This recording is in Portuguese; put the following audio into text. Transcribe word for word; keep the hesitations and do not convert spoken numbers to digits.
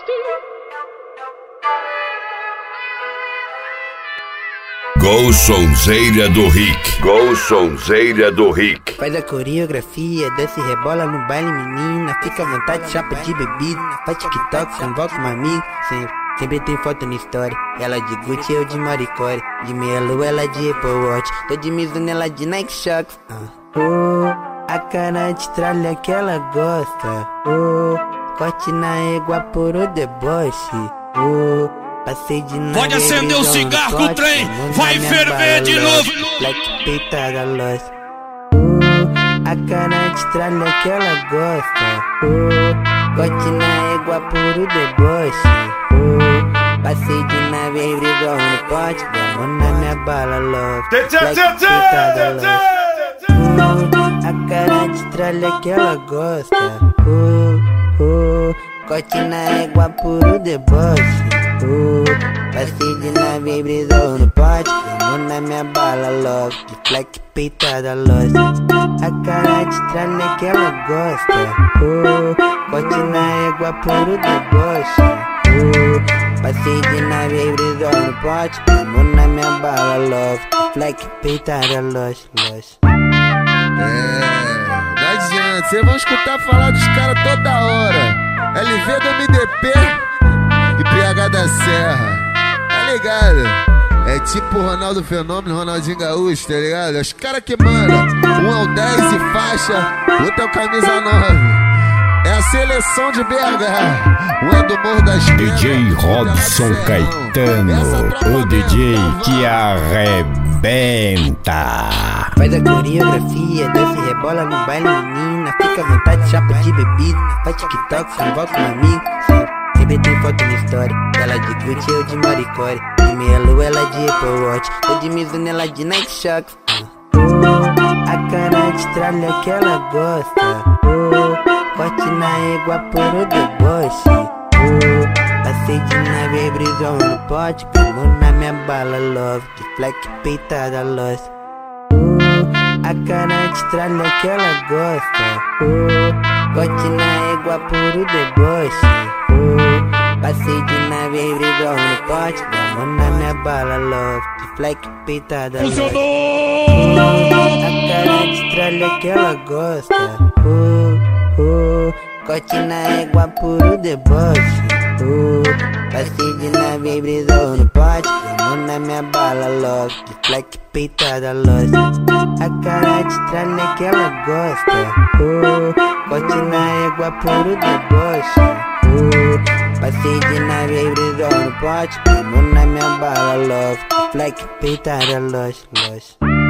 Gol Sonzeira do Rick. Gol Sonzeira do Rick. Faz a coreografia, desce e rebola no baile, menina. Fica à vontade, chapa de bebida. Faz TikTok, convoca uma amiga. Sempre, sempre tem foto na história. Ela de Gucci, eu de Maricore. De meia lua, ela de Apple Watch. Tô de Mizuno, ela de Nike Shox. uh. Oh, a cara de tralha que ela gosta. Oh, corte na égua por o deboche. Oh, passei de nave. Pode acender o cigarro com o trem, vai ferver de novo. Black peitada lost. Uh, a cara de tralha que ela gosta. Uh, corte na égua por o deboche. Uh, passei de nave, brigou no pote. Vamos na minha bala lost. Black peitada lost. Uh, a cara de tralha que ela gosta. Uh, uh, corte na égua por o deboche. Uh, passei de nave, brisou no pote. Vamos na minha bala logo, de fleck peitada lost. A cara de tralha que ela gosta. Uh, corte na égua por o deboche. Uh, passei de nave, brisou no pote. Vamos na minha bala logo, de fleck peitada lost, lost. É, não adianta, vocês vão escutar falar dos caras toda hora. L V do M D P e P H da Serra, tá ligado? É tipo o Ronaldo Fenômeno, Ronaldinho Gaúcho, tá ligado? Os caras que mandam, um é o dez e faixa, outro é o camisa nove. É a seleção de B H, um é do Morro das Pedras. D J Robson Caetano, o D J que arrebenta. Faz a coreografia, desce e rebola no baile, menina. Fica à vontade, chapa de bebida. Faz TikTok, convoca um amigo. Sempre, sempre tem foto na história. Ela de Gucci, eu de Maricore. De meia lua, ela de Apple Watch. Tô de Mizuno, ela de Nike Shox. uh. uh, A cara de tralha que ela gosta. uh, Corte na égua por o deboche. uh, Passei de nave, brisou no pote. Como na minha bala love, de fleck peitada lost. A cara de tralha que ela gosta. uh, Corte na égua por o deboche. uh, Passei de nave, brigou no pote. Vamos na minha bala love, de fleck peitada. Funcionou! uh, A cara de tralha que ela gosta. uh, uh, Corte na égua por o deboche. uh, Passei de nave, brisou no pote. Vamos na minha bala logo, de fleck peitada lost. A cara de tralha que ela gosta. uh, Corte na égua por o deboche. uh, Passei de nave, brisou no pote. Vamos na minha bala logo, de fleck peitada lost, lost.